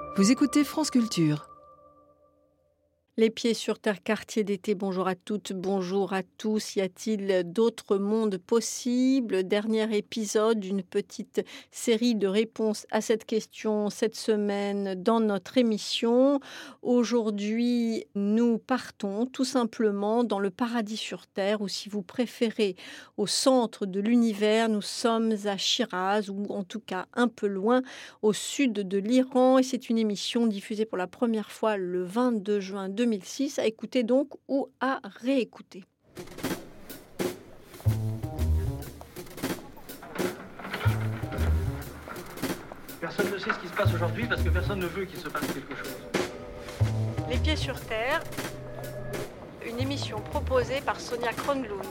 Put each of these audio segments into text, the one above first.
Vous écoutez France Culture. Les pieds sur terre, quartier d'été, bonjour à toutes, bonjour à tous. Y a-t-il d'autres mondes possibles? Dernier épisode d'une petite série de réponses à cette question cette semaine dans notre émission. Aujourd'hui, nous partons tout simplement dans le paradis sur terre, ou si vous préférez, au centre de l'univers. Nous sommes à Chiraz, ou en tout cas un peu loin, au sud de l'Iran. Et c'est une émission diffusée pour la première fois le 22 juin 2006, à écouter donc ou à réécouter. Personne ne sait ce qui se passe aujourd'hui parce que personne ne veut qu'il se passe quelque chose. Les pieds sur terre, une émission proposée par Sonia Kronlund.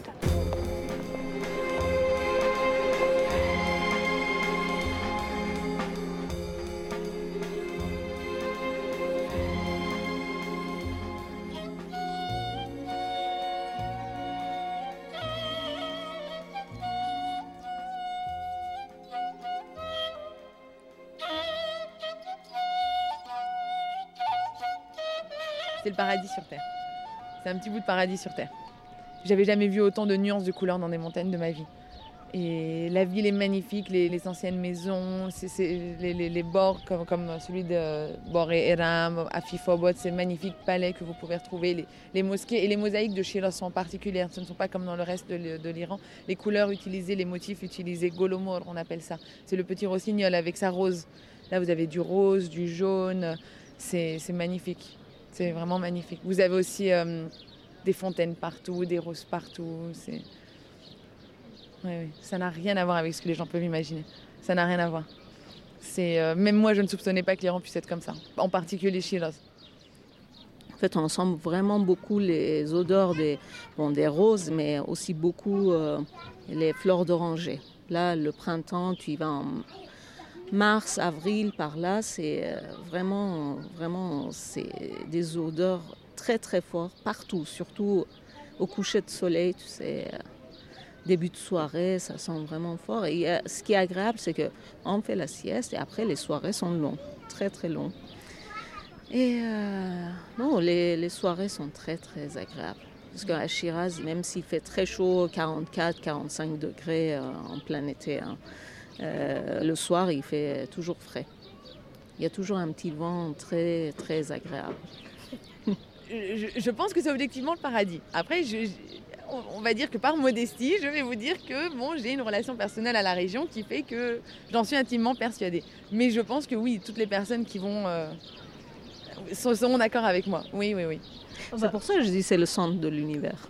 C'est le paradis sur Terre. C'est un petit bout de paradis sur Terre. J'avais jamais vu autant de nuances de couleurs dans des montagnes de ma vie. Et la ville est magnifique, les anciennes maisons, les bords comme celui de Bor-e-Eram, Afifobot, c'est magnifique palais que vous pouvez retrouver. Les mosquées et les mosaïques de Shiraz sont particulières. Ce ne sont pas comme dans le reste de l'Iran. Les couleurs utilisées, les motifs utilisés, golomor on appelle ça. C'est le petit rossignol avec sa rose. Là vous avez du rose, du jaune, c'est magnifique. C'est vraiment magnifique. Vous avez aussi des fontaines partout, des roses partout. Oui. Ça n'a rien à voir avec ce que les gens peuvent imaginer. Ça n'a rien à voir. Même moi, je ne soupçonnais pas que l'Iran puisse être comme ça. En particulier Shiraz. En fait, on sent vraiment beaucoup les odeurs des roses, mais aussi beaucoup les fleurs d'oranger. Là, le printemps, tu y vas en mars, avril, par là, c'est vraiment, c'est des odeurs très, très fortes partout, surtout au coucher de soleil, tu sais, début de soirée, ça sent vraiment fort. Et ce qui est agréable, c'est qu'on fait la sieste et après, les soirées sont longues, très, très longues. Et les soirées sont très, très agréables. Parce qu'à Shiraz, même s'il fait très chaud, 44, 45 degrés en plein été, le soir, il fait toujours frais. Il y a toujours un petit vent très, très agréable. Je pense que c'est objectivement le paradis. Après, on va dire que par modestie, je vais vous dire que j'ai une relation personnelle à la région qui fait que j'en suis intimement persuadée. Mais je pense que oui, toutes les personnes qui vont seront d'accord avec moi. Oui. C'est pour ça que je dis que c'est le centre de l'univers.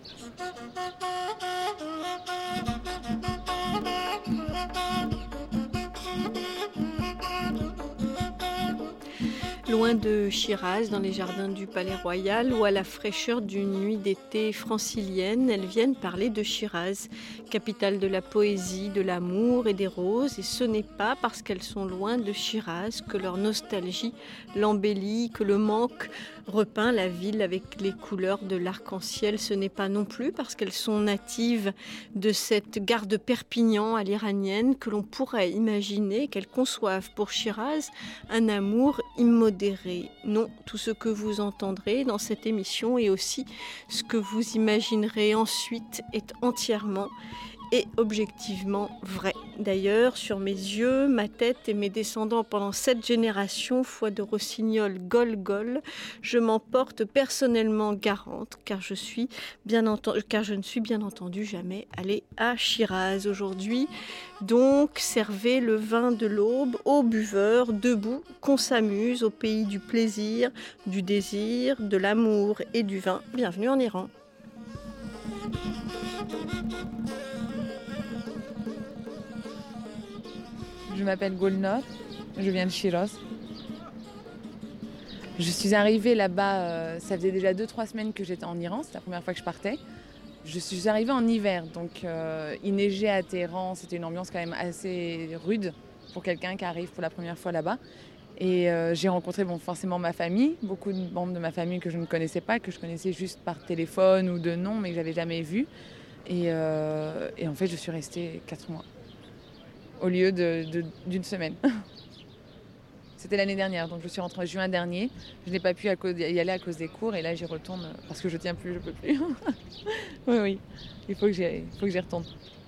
Loin de Shiraz, dans les jardins du Palais Royal, ou à la fraîcheur d'une nuit d'été francilienne, elles viennent parler de Shiraz, capitale de la poésie, de l'amour et des roses. Et ce n'est pas parce qu'elles sont loin de Shiraz que leur nostalgie l'embellit, que le manque repeint la ville avec les couleurs de l'arc-en-ciel. Ce n'est pas non plus parce qu'elles sont natives de cette gare de Perpignan à l'iranienne que l'on pourrait imaginer qu'elles conçoivent pour Shiraz un amour immodéré. Non, tout ce que vous entendrez dans cette émission et aussi ce que vous imaginerez ensuite est entièrement et objectivement vrai. D'ailleurs, sur mes yeux, ma tête et mes descendants pendant 7 générations, foi de rossignol gol, je m'en porte personnellement garante, car je ne suis bien entendu jamais allée à Shiraz. Aujourd'hui, donc, servez le vin de l'aube aux buveurs, debout, qu'on s'amuse au pays du plaisir, du désir, de l'amour et du vin. Bienvenue en Iran. Je m'appelle Golnor, je viens de Shiraz. Je suis arrivée là-bas, ça faisait déjà 2-3 semaines que j'étais en Iran, c'était la première fois que je partais. Je suis arrivée en hiver, donc il neigeait à Téhéran, c'était une ambiance quand même assez rude pour quelqu'un qui arrive pour la première fois là-bas. Et j'ai rencontré forcément ma famille, beaucoup de membres de ma famille que je ne connaissais pas, que je connaissais juste par téléphone ou de nom, mais que j'avais jamais vu. Et en fait, je suis restée 4 mois, au lieu d'une semaine. C'était l'année dernière, donc je suis rentrée en juin dernier. Je n'ai pas pu y aller à cause des cours et là j'y retourne parce que je tiens plus, je peux plus. Oui, il faut que j'y retourne.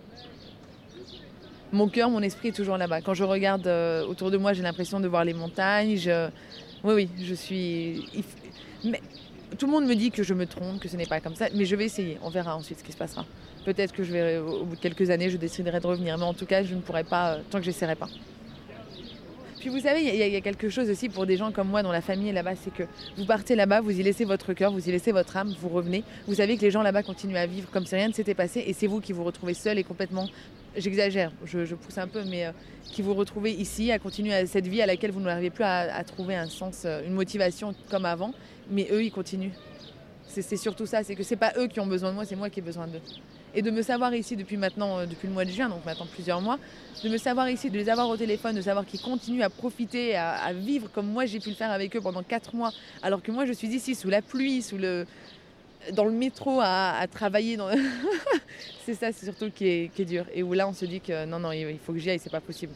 Mon cœur, mon esprit est toujours là-bas. Quand je regarde autour de moi, j'ai l'impression de voir les montagnes. Oui, je suis... Mais tout le monde me dit que je me trompe, que ce n'est pas comme ça, mais je vais essayer. On verra ensuite ce qui se passera. Peut-être que au bout de quelques années, je déciderai de revenir. Mais en tout cas, je ne pourrai pas tant que je n'essaierai pas. Puis vous savez, il y a quelque chose aussi pour des gens comme moi dont la famille est là-bas, c'est que vous partez là-bas, vous y laissez votre cœur, vous y laissez votre âme, vous revenez. Vous savez que les gens là-bas continuent à vivre comme si rien ne s'était passé et c'est vous qui vous retrouvez seul et complètement, j'exagère, je pousse un peu, mais qui vous retrouvez ici à continuer à cette vie à laquelle vous n'arrivez plus à trouver un sens, une motivation comme avant, mais eux, ils continuent. C'est surtout ça, c'est que c'est pas eux qui ont besoin de moi, c'est moi qui ai besoin d'eux. Et de me savoir ici depuis le mois de juin, donc maintenant plusieurs mois, de me savoir ici, de les avoir au téléphone, de savoir qu'ils continuent à profiter, à vivre comme moi j'ai pu le faire avec eux pendant 4 mois, alors que moi je suis ici sous la pluie, dans le métro à travailler. C'est ça, c'est surtout qui est dur. Et où là on se dit que non, il faut que j'y aille, c'est pas possible.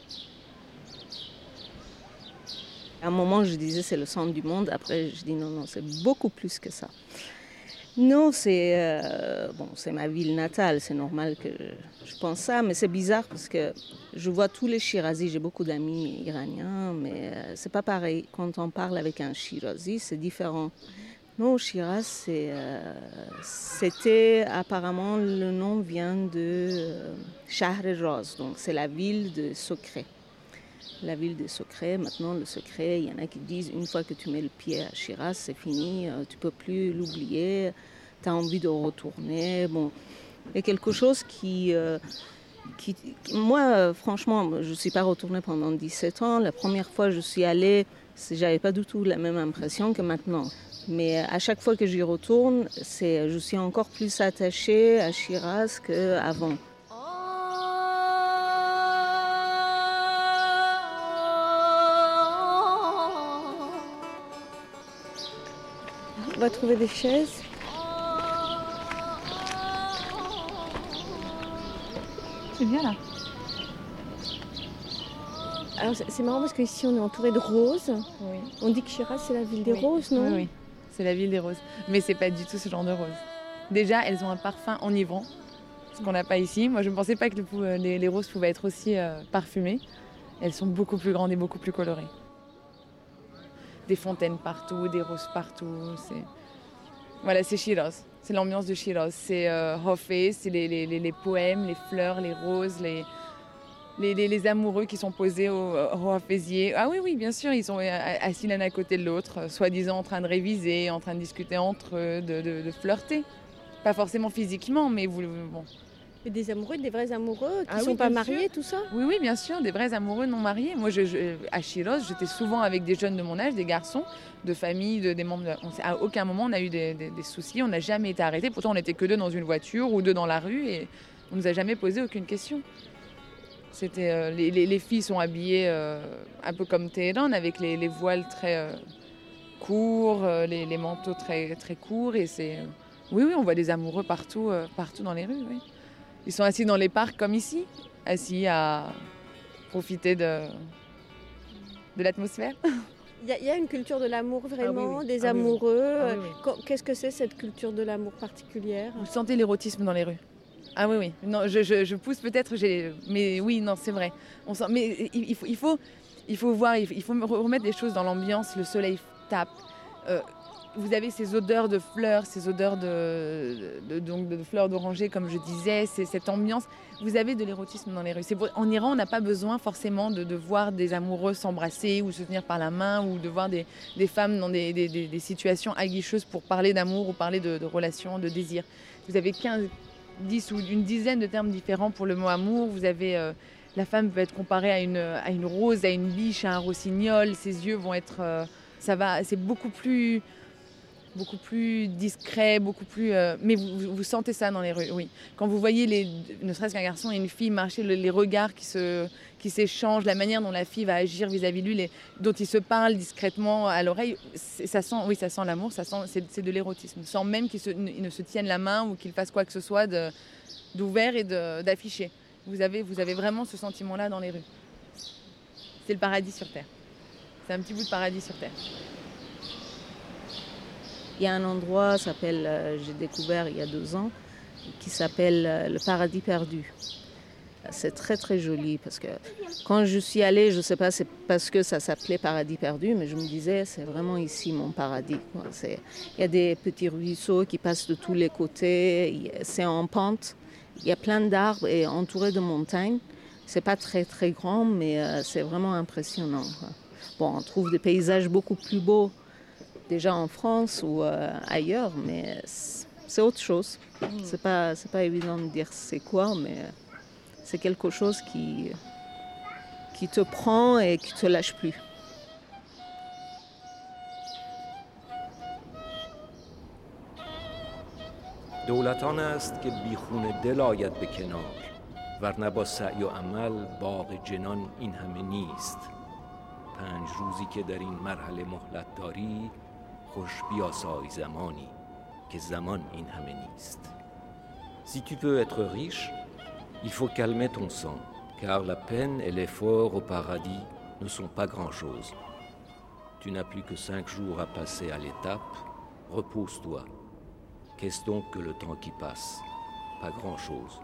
À un moment, je disais c'est le centre du monde. Après, je dis non, c'est beaucoup plus que ça. Non, c'est ma ville natale. C'est normal que je pense ça, mais c'est bizarre parce que je vois tous les Shirazis. J'ai beaucoup d'amis iraniens, mais c'est pas pareil. Quand on parle avec un Shirazi, c'est différent. Non, Shiraz, c'était apparemment le nom vient de Shahr-e-Raz, donc c'est la ville de secret. La ville des secrets, maintenant le secret, il y en a qui disent une fois que tu mets le pied à Shiraz, c'est fini, tu ne peux plus l'oublier, tu as envie de retourner. Bon, il y a quelque chose qui moi, franchement, je ne suis pas retournée pendant 17 ans. La première fois que je suis allée, je n'avais pas du tout la même impression que maintenant. Mais à chaque fois que j'y retourne, je suis encore plus attachée à Shiraz qu'avant. On va trouver des chaises. C'est bien là. Alors c'est marrant parce qu'ici on est entouré de roses. Oui. On dit que Shiraz c'est la ville des roses, non? Oui, c'est la ville des roses. Mais c'est pas du tout ce genre de roses. Déjà, elles ont un parfum enivrant, ce qu'on n'a pas ici. Moi je ne pensais pas que les roses pouvaient être aussi parfumées. Elles sont beaucoup plus grandes et beaucoup plus colorées. Des fontaines partout, des roses partout. Voilà, c'est Shiraz. C'est l'ambiance de Shiraz. C'est Hofé, c'est les poèmes, les fleurs, les roses, les amoureux qui sont posés au Hofésier. Ah oui, bien sûr, ils sont assis l'un à côté de l'autre, soi-disant en train de réviser, en train de discuter entre eux, de flirter. Pas forcément physiquement, mais bon. Et des amoureux, des vrais amoureux qui ne sont pas mariés, tout ça? Oui, bien sûr, des vrais amoureux non mariés. Moi, à Shiraz, j'étais souvent avec des jeunes de mon âge, des garçons, de famille, des membres. À aucun moment, on a eu des soucis, on n'a jamais été arrêtés. Pourtant, on n'était que 2 dans une voiture ou 2 dans la rue et on ne nous a jamais posé aucune question. C'était, les filles sont habillées un peu comme Téhéran, avec les voiles très courts, les manteaux très, très courts. Et oui, on voit des amoureux partout dans les rues, oui. Ils sont assis dans les parcs comme ici, assis à profiter de l'atmosphère. Il y a une culture de l'amour vraiment, oui. des amoureux. Oui. Qu'est-ce que c'est cette culture de l'amour particulière? Vous sentez l'érotisme dans les rues? Ah oui. Non, je pousse peut-être, mais oui, non, c'est vrai. On sent, mais il faut voir, il faut remettre les choses dans l'ambiance. Le soleil tape. Vous avez ces odeurs de fleurs, ces odeurs de fleurs d'oranger, comme je disais, c'est cette ambiance. Vous avez de l'érotisme dans les rues. En Iran, on n'a pas besoin forcément de voir des amoureux s'embrasser ou se tenir par la main ou de voir des femmes dans des situations aguicheuses pour parler d'amour ou parler de relations, de désir. Vous avez 10 ou une dizaine de termes différents pour le mot amour. Vous avez la femme peut être comparée à une rose, à une biche, à un rossignol. Ses yeux vont être, c'est beaucoup plus discret, beaucoup plus... mais vous sentez ça dans les rues, oui. Quand vous voyez, ne serait-ce qu'un garçon et une fille marcher, les regards qui s'échangent, la manière dont la fille va agir vis-à-vis de lui, dont ils se parlent discrètement à l'oreille, ça sent l'amour, c'est de l'érotisme. Sans même qu'ils ne se tiennent la main ou qu'ils fassent quoi que ce soit d'ouvert et d'affiché. Vous avez vraiment ce sentiment-là dans les rues. C'est le paradis sur Terre. C'est un petit bout de paradis sur Terre. Il y a un endroit, j'ai découvert il y a 2 ans, qui s'appelle le Paradis perdu. C'est très très joli parce que quand je suis allée, je ne sais pas, c'est parce que ça s'appelait Paradis perdu, mais je me disais c'est vraiment ici mon paradis. Il y a des petits ruisseaux qui passent de tous les côtés, c'est en pente, il y a plein d'arbres et entouré de montagnes. C'est pas très très grand, mais c'est vraiment impressionnant. Bon, on trouve des paysages beaucoup plus beaux déjà en France ou ailleurs, mais c'est autre chose. C'est pas évident de dire c'est quoi, mais c'est quelque chose qui te prend et qui te lâche plus. دولتان است که بیخون دل آید به کنار ورنه با سعی و عمل باغ جنان این همه نیست 5 روزی که در این مرحله مهلت داری خوش بیاسای زمانی که زمان این همه نیست Si tu veux être riche, il faut calmer ton sang, car la peine et l'effort au paradis ne sont pas grand-chose. Tu n'as plus que 5 jours à passer à l'étape, repose-toi. Qu'est-ce donc que le temps qui passe? Pas grand-chose.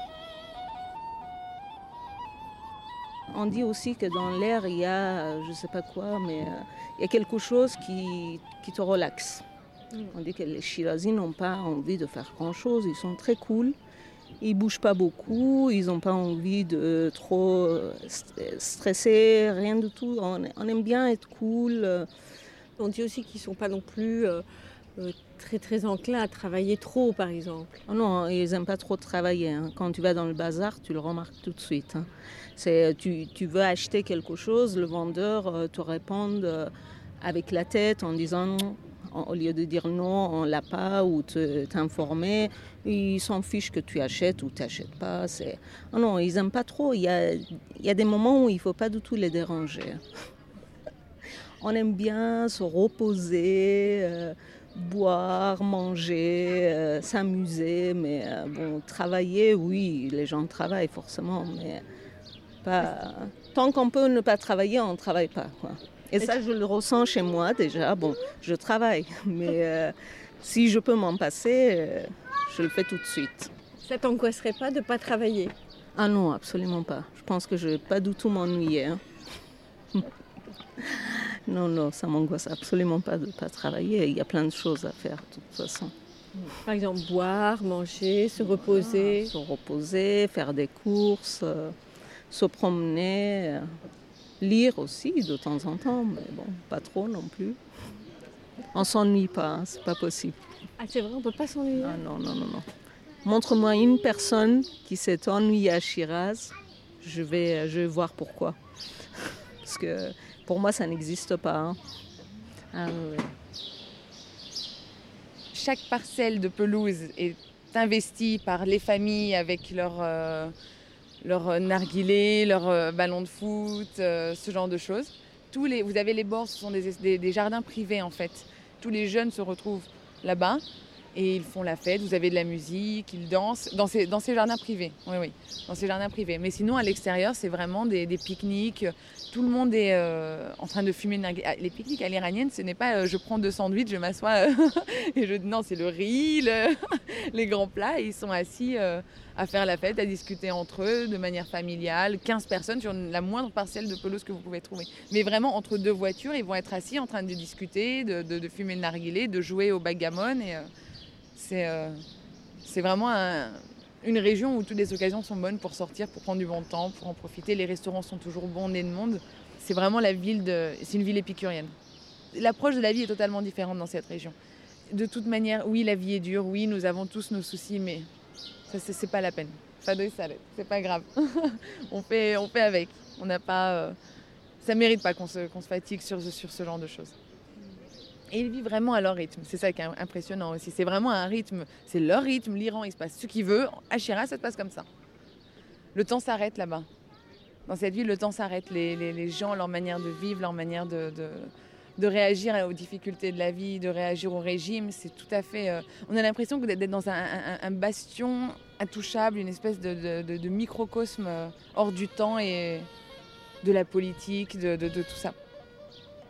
On dit aussi que dans l'air, il y a, je ne sais pas quoi, mais il y a quelque chose qui te relaxe. On dit que les Shirazis n'ont pas envie de faire grand-chose, ils sont très cool, ils ne bougent pas beaucoup, ils n'ont pas envie de trop stresser, rien du tout. On aime bien être cool. On dit aussi qu'ils ne sont pas non plus très très enclins à travailler trop, par exemple. Oh non, ils n'aiment pas trop travailler. Hein. Quand tu vas dans le bazar, tu le remarques tout de suite. Hein. Tu veux acheter quelque chose, le vendeur te répond avec la tête en disant... Au lieu de dire non, on ne l'a pas, ou t'informer, ils s'en fichent que tu achètes ou tu n'achètes pas. Oh non, ils n'aiment pas trop. Il y a des moments où il ne faut pas du tout les déranger. On aime bien se reposer, boire, manger, s'amuser, mais bon, travailler, oui, les gens travaillent forcément, mais pas... Tant qu'on peut ne pas travailler, on ne travaille pas, quoi. Et ça, je le ressens chez moi déjà. Bon, je travaille, mais si je peux m'en passer, je le fais tout de suite. Ça t'angoisserait pas de ne pas travailler? Ah non, absolument pas. Je pense que je ne vais pas du tout m'ennuyer. Hein. Non, ça m'angoisse absolument pas de ne pas travailler. Il y a plein de choses à faire de toute façon. Par exemple, boire, manger, se reposer. Se reposer, faire des courses, se promener... Lire aussi de temps en temps, mais bon, pas trop non plus. On s'ennuie pas, hein, c'est pas possible. Ah c'est vrai, on peut pas s'ennuyer? Ah non. Montre-moi une personne qui s'est ennuyée à Shiraz, je vais voir pourquoi. Parce que pour moi, ça n'existe pas. Hein. Ah oui. Chaque parcelle de pelouse est investie par les familles avec leur narguilé, leur ballon de foot, ce genre de choses. Vous avez les bords, ce sont des jardins privés en fait. Tous les jeunes se retrouvent là-bas et ils font la fête. Vous avez de la musique, ils dansent dans ces jardins privés. Oui, dans ces jardins privés. Mais sinon, à l'extérieur, c'est vraiment des pique-niques. Tout le monde est en train de fumer. Les pique-niques à l'iranienne, ce n'est pas je prends 2 sandwichs, je m'assois et non, c'est le riz, les grands plats. Et ils sont assis à faire la fête, à discuter entre eux de manière familiale. 15 personnes sur la moindre parcelle de pelouse que vous pouvez trouver. Mais vraiment, entre 2 voitures, ils vont être assis en train de discuter, de fumer le narguilé, de jouer au backgammon. Et c'est vraiment une région où toutes les occasions sont bonnes pour sortir, pour prendre du bon temps, pour en profiter. Les restaurants sont toujours bondés de monde. C'est vraiment c'est une ville épicurienne. L'approche de la vie est totalement différente dans cette région. De toute manière, oui, la vie est dure, oui, nous avons tous nos soucis, mais ça, c'est pas la peine. Fadoï Salet, c'est pas grave. on fait avec. On n'a pas, ça mérite pas qu'on se fatigue sur ce genre de choses. Et ils vivent vraiment à leur rythme. C'est ça qui est impressionnant aussi. C'est vraiment un rythme. C'est leur rythme. L'Iran, il se passe ce qu'il veut. À Shiraz, ça se passe comme ça. Le temps s'arrête là-bas. Dans cette ville, le temps s'arrête. Les gens, leur manière de vivre, leur manière de réagir aux difficultés de la vie, de réagir au régime, c'est tout à fait... on a l'impression d'être dans un bastion intouchable, une espèce de microcosme hors du temps et de la politique, de tout ça.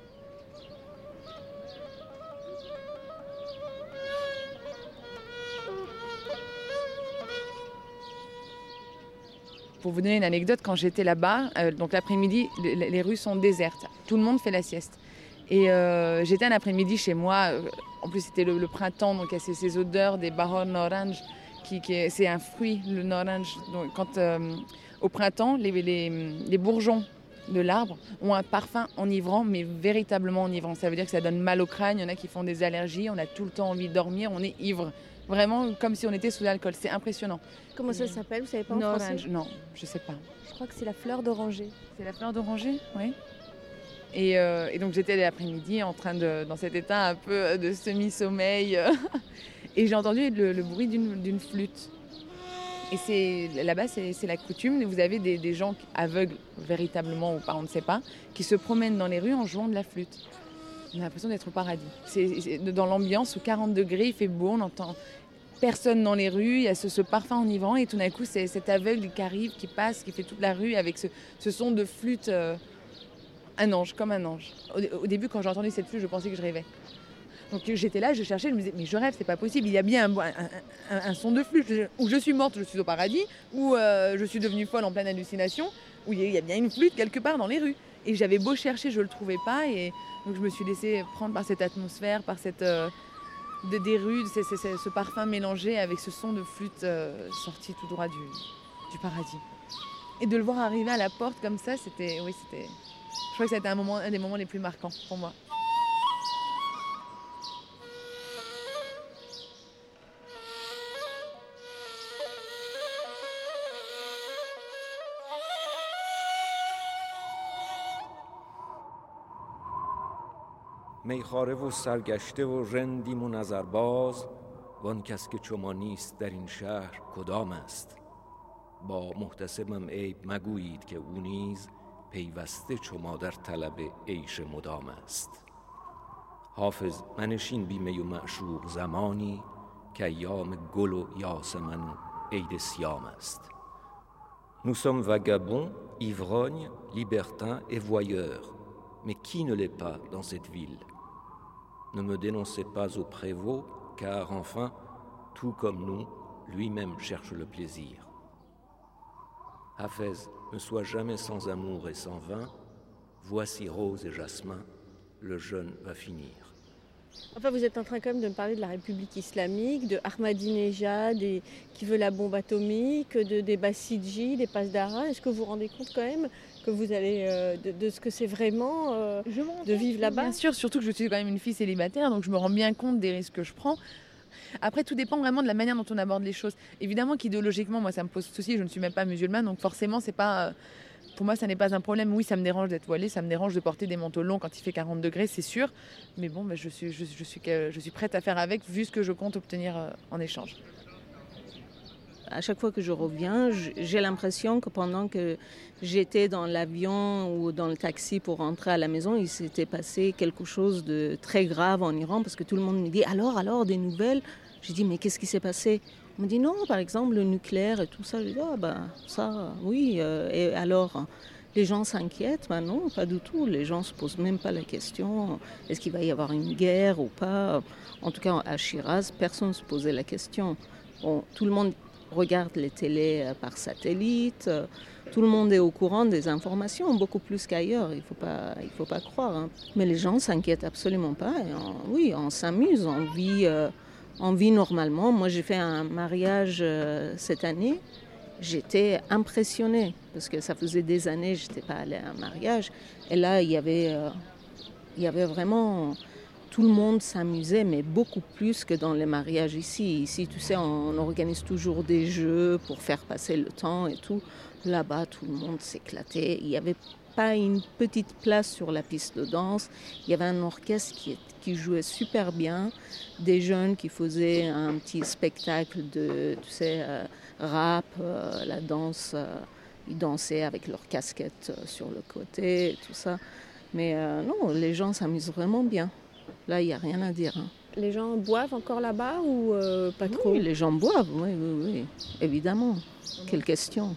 Pour vous donner une anecdote, quand j'étais là-bas, donc l'après-midi, les rues sont désertes. Tout le monde fait la sieste. Et j'étais un après-midi chez moi. En plus, c'était le printemps, donc il y a ces odeurs des baron orange. C'est un fruit, le orange. Donc, au printemps, les bourgeons de l'arbre ont un parfum enivrant, mais véritablement enivrant. Ça veut dire que ça donne mal au crâne. Il y en a qui font des allergies. On a tout le temps envie de dormir. On est ivre. Vraiment comme si on était sous l'alcool. C'est impressionnant. Comment ça s'appelle? Vous savez pas en français? Non, je sais pas. Je crois que c'est la fleur d'oranger. C'est la fleur d'oranger, oui. Et donc j'étais l'après-midi dans cet état un peu de semi-sommeil. Et j'ai entendu le bruit d'une flûte. Et là-bas, c'est la coutume. Vous avez des gens aveugles, véritablement ou pas, on ne sait pas, qui se promènent dans les rues en jouant de la flûte. On a l'impression d'être au paradis. C'est dans l'ambiance où 40 degrés, il fait beau, on n'entend personne dans les rues, il y a ce parfum enivrant et tout d'un coup, c'est cet aveugle qui arrive, qui passe, qui fait toute la rue avec ce son de flûte, un ange, comme un ange. Au début, quand j'ai entendu cette flûte, je pensais que je rêvais. Donc j'étais là, je cherchais, je me disais, mais je rêve, c'est pas possible, il y a bien un son de flûte, ou je suis morte, je suis au paradis, ou je suis devenue folle en pleine hallucination, ou il y a bien une flûte quelque part dans les rues. Et j'avais beau chercher, je ne le trouvais pas. Et donc je me suis laissée prendre par cette atmosphère, par des rues, ce parfum mélangé avec ce son de flûte sorti tout droit du paradis. Et de le voir arriver à la porte comme ça, je crois que ça a été un des moments les plus marquants pour moi. میخواره و سرگشته و رندیم و نظرباز وان کس که چو ما نیست در این شهر کدام است با محتسبم عیب مگویید که او نیز پیوسته چو ما در طلب عیش مدام است حافظ منشین بی می و معشوق زمانی که ایام گل و یاسمن و عید سیام است Nous sommes vagabonds, ivrognes, libertins et voyeurs. Mais qui ne l'est pas dans cette ville? Ne me dénoncez pas au prévôt, car enfin, tout comme nous, lui-même cherche le plaisir. Hafez, ne sois jamais sans amour et sans vin, voici rose et jasmin, le jeûne va finir. Enfin, vous êtes en train quand même de me parler de la République islamique, de Ahmadinejad qui veut la bombe atomique, des Bassidji, des Pasdaran. Est-ce que vous vous rendez compte quand même que vous allez de ce que c'est vraiment de vivre là-bas? Bien sûr, surtout que je suis quand même une fille célibataire, donc je me rends bien compte des risques que je prends. Après, tout dépend vraiment de la manière dont on aborde les choses. Évidemment qu'idéologiquement, moi, ça me pose souci, je ne suis même pas musulmane, donc forcément, c'est pas... Pour moi, ça n'est pas un problème. Oui, ça me dérange d'être voilée, ça me dérange de porter des manteaux longs quand il fait 40 degrés, c'est sûr. Mais bon, je suis prête à faire avec, vu ce que je compte obtenir en échange. À chaque fois que je reviens, j'ai l'impression que pendant que j'étais dans l'avion ou dans le taxi pour rentrer à la maison, il s'était passé quelque chose de très grave en Iran, parce que tout le monde me dit « alors, des nouvelles ?» J'ai dit « mais qu'est-ce qui s'est passé ?» On me dit non, par exemple, le nucléaire et tout ça. Je dis, ça, oui. Et alors, les gens s'inquiètent? Non, pas du tout. Les gens ne se posent même pas la question. Est-ce qu'il va y avoir une guerre ou pas? En tout cas, à Shiraz, personne ne se posait la question. Bon, tout le monde regarde les télés par satellite. Tout le monde est au courant des informations, beaucoup plus qu'ailleurs. Il faut pas croire. Hein. Mais les gens ne s'inquiètent absolument pas. Et on s'amuse, on vit normalement. Moi, j'ai fait un mariage cette année. J'étais impressionnée parce que ça faisait des années que je n'étais pas allée à un mariage. Et là, il y avait vraiment... Tout le monde s'amusait, mais beaucoup plus que dans les mariages ici. Ici, tu sais, on organise toujours des jeux pour faire passer le temps et tout. Là-bas, tout le monde s'éclatait. Il n'y avait pas une petite place sur la piste de danse. Il y avait un orchestre qui jouait super bien. Des jeunes qui faisaient un petit spectacle de, tu sais, rap, la danse. Ils dansaient avec leurs casquettes sur le côté, tout ça. Mais non, les gens s'amusent vraiment bien. Là, il n'y a rien à dire. Hein. Les gens boivent encore là-bas ou pas trop? Oui, les gens boivent, oui, évidemment. Quelle question.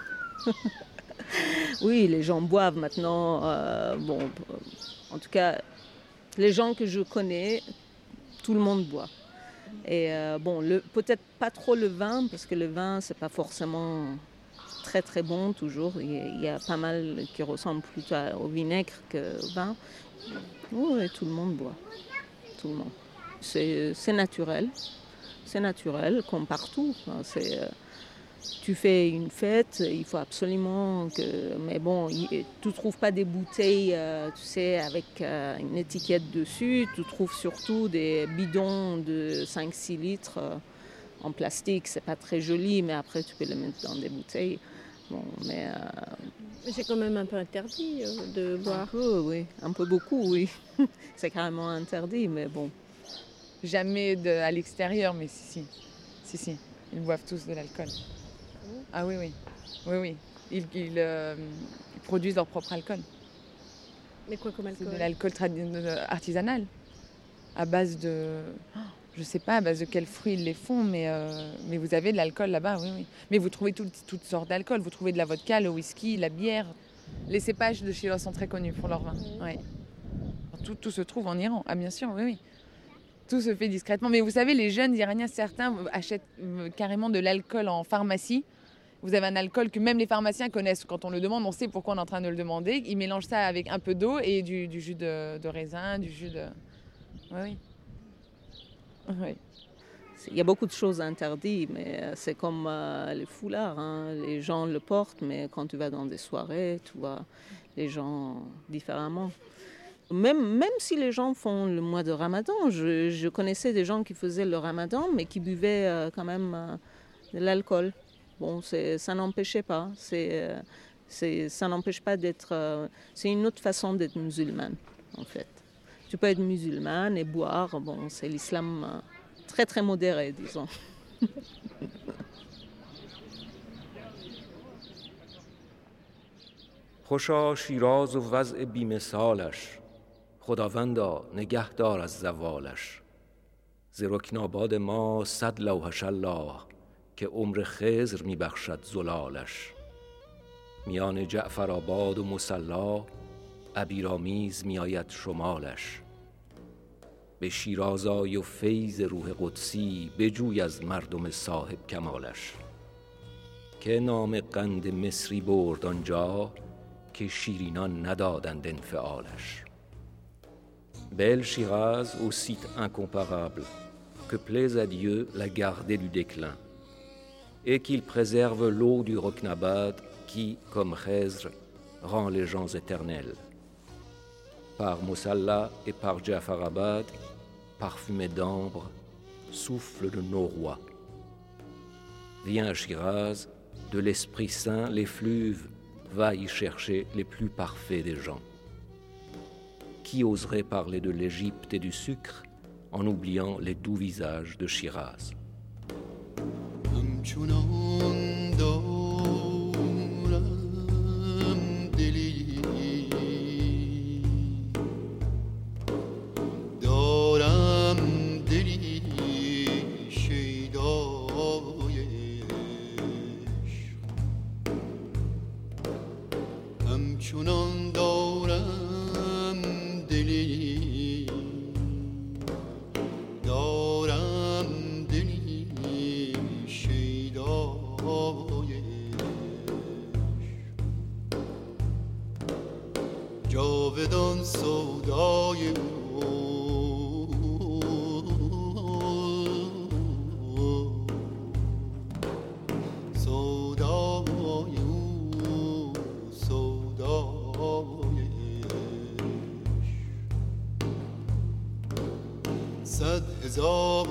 Oui, les gens boivent maintenant. En tout cas, les gens que je connais, tout le monde boit. Et peut-être pas trop le vin, parce que le vin, c'est pas forcément très très bon toujours. Il y a pas mal qui ressemblent plutôt au vinaigre qu'au vin. Oui, tout le monde boit. Tout le monde. C'est naturel. C'est naturel, comme partout. Tu fais une fête, il faut absolument que... Mais bon, tu ne trouves pas des bouteilles, tu sais, avec une étiquette dessus. Tu trouves surtout des bidons de 5-6 litres en plastique. C'est pas très joli, mais après, tu peux les mettre dans des bouteilles. Bon, mais c'est quand même un peu interdit de boire. Un peu, oui. Un peu beaucoup, oui. C'est carrément interdit, mais bon. Jamais à l'extérieur, mais si. Ils boivent tous de l'alcool. Ah oui. Ils produisent leur propre alcool. Mais quoi comme alcool ? C'est de l'alcool artisanal. À base de... Je ne sais pas à base de quels fruits ils les font, mais vous avez de l'alcool là-bas, oui. Mais vous trouvez toutes sortes d'alcool. Vous trouvez de la vodka, le whisky, la bière. Les cépages de Shiraz sont très connus pour leur vin. Oui. Tout se trouve en Iran. Ah bien sûr, oui. Tout se fait discrètement. Mais vous savez, les jeunes Iraniens, certains achètent carrément de l'alcool en pharmacie. Vous avez un alcool que même les pharmaciens connaissent. Quand on le demande, on sait pourquoi on est en train de le demander. Ils mélangent ça avec un peu d'eau et du jus de raisin, du jus de... Oui. Il y a beaucoup de choses interdites, mais c'est comme les foulards. Hein. Les gens le portent, mais quand tu vas dans des soirées, tu vois les gens différemment. Même si les gens font le mois de Ramadan, je connaissais des gens qui faisaient le Ramadan, mais qui buvaient quand même de l'alcool. Bon, ça n'empêchait pas. Ça n'empêche pas d'être... c'est une autre façon d'être musulmane, en fait. Tu peux être musulmane et boire. Bon, c'est l'islam très, très modéré, disons. خوشا شیراز و وضع بی‌مثالش خداوندا نگهدار از زوالش ز رکناباد ما 100 لوحش الله که عمر خضر میبخشد زلالش میان جعفرآباد و مصلا عبیرآمیز میآید شمالش به شیراز آی و فیض روح قدسی بجوی از مردم صاحب کمالش که نام قند مصری برد آنجا که شیرینان ندادند انفعالش Belle Shiraz, au site incomparable, que plaise à Dieu la garder du déclin, et qu'il préserve l'eau du Roknabad qui, comme Khezr, rend les gens éternels. Par Mosalla et par Jafarabad, parfumé d'ambre, souffle de nos rois. Viens à Shiraz, de l'Esprit Saint l'effluve, va y chercher les plus parfaits des gens. Qui oserait parler de l'Égypte et du sucre en oubliant les doux visages de Shiraz? جاودان سودای او سودای او سودایش 100,000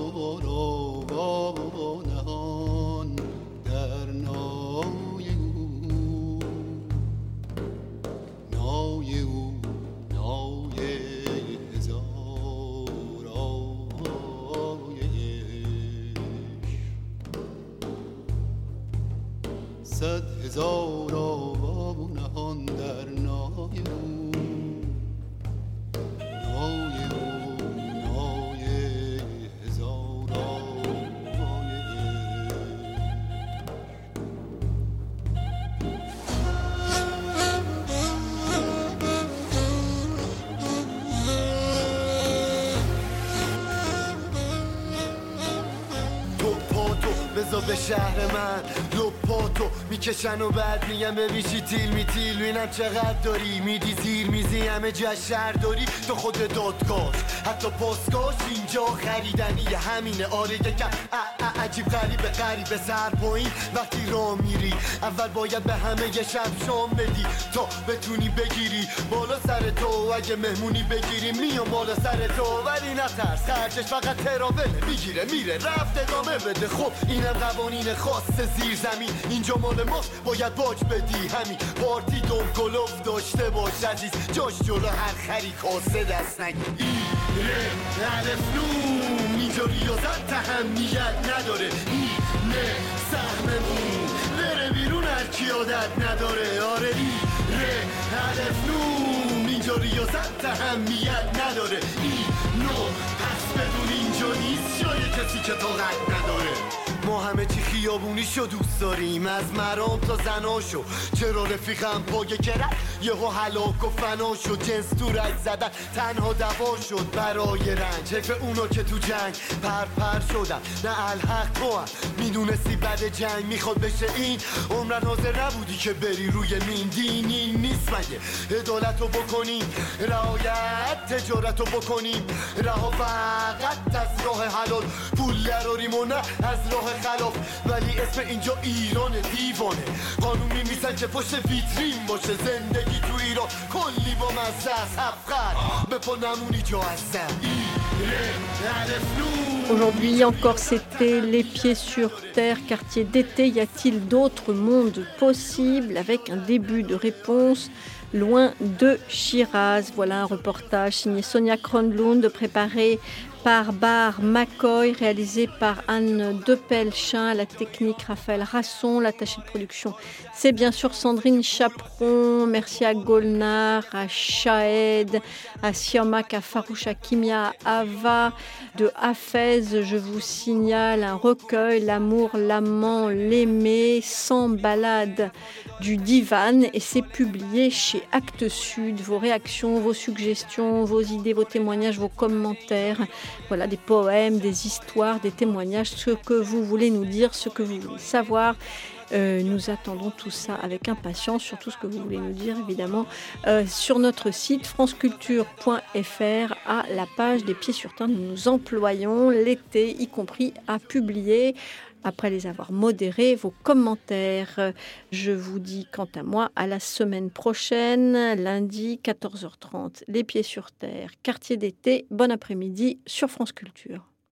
آوا نهان در نای او نای او نای هزار آیش 100,000 آوا نهان در نای او نای او نای هزار تو پاتو بذار به شهر من با تو میکشن و بعد میگم ببیشی تیل میبینم چقدر داری میدی زیر میزی همه جا شهر داری تو خود دادگاش حتی پاسگاش اینجا خریدنیه همینه آره یکم عجیب غریبه سر پایین وقتی راه میری اول باید به همه یه شب شام بدی تا بتونی بگیری بالا سر تو اگه مهمونی بگیری میام بالا سر تو ولی نترس خرجش فقط تراوله میگیره میره رفت ادامه بده خب اینم قوانین خاص زیر زمین اینجا مال ماست باید باج بدی همین پارتی دم گلوف داشته باش عزیز جاش جلو هر خری کاسه دست نگی ایره الف نون اینجا ریاضت اهمیت نداره اینه سهممون بره بیرون هر کی عادت نداره آره ایره الف نون اینجا ریاضت اهمیت نداره اینو پس بدون اینجا نیست جای کسی که طاقت نداره ما همه چی خیابونیشو دوست داریم از مرام تا زناشو چرا رفیقم پاگه کرد یهو هلاک و فنا شد جنس تو رگ زدن تنها دوا شد برای رنج حیف اونا که تو جنگ پر شدن نه الحق تو هم میدونستی بعد جنگ میخواد بشه این عمرن حاضر نبودی که بری روی مین دینی نیست مگه عدالتو بکنیم رعایت تجارتو بکنیم رها فقط از راه حلال پول دراریم و نه از راه خلاف ولی اسم اینجا ایران دیوانه قانون میمیسن که پشت ویترین باشه زندگی تو ایران کلی با مزه از حفقت به پا نمونی جا هستم Aujourd'hui encore, c'était Les Pieds sur Terre, quartier d'été. Y a-t-il d'autres mondes possibles avec un début de réponse loin de Shiraz? Voilà un reportage signé Sonia Kronlund, préparé par Bar McCoy, réalisé par Anne Depelchin, la technique Raphaël Rasson, l'attaché de production c'est bien sûr Sandrine Chaperon. Merci à Golnar, à Shahed, à Siamak, à Faroucha Kimia, à Ava, de Hafez. Je vous signale un recueil, L'amour, l'amant, l'aimer, sans balade du divan, et c'est publié chez Actes Sud. Vos réactions, vos suggestions, vos idées, vos témoignages, vos commentaires, voilà, des poèmes, des histoires, des témoignages, ce que vous voulez nous dire, ce que vous voulez savoir. Nous attendons tout ça avec impatience, surtout ce que vous voulez nous dire évidemment sur notre site franceculture.fr à la page des Pieds sur Terre. Nous nous employons l'été y compris à publier, après les avoir modérés, vos commentaires. Je vous dis quant à moi à la semaine prochaine, lundi 14h30, Les Pieds sur Terre, quartier d'été. Bon après-midi sur France Culture.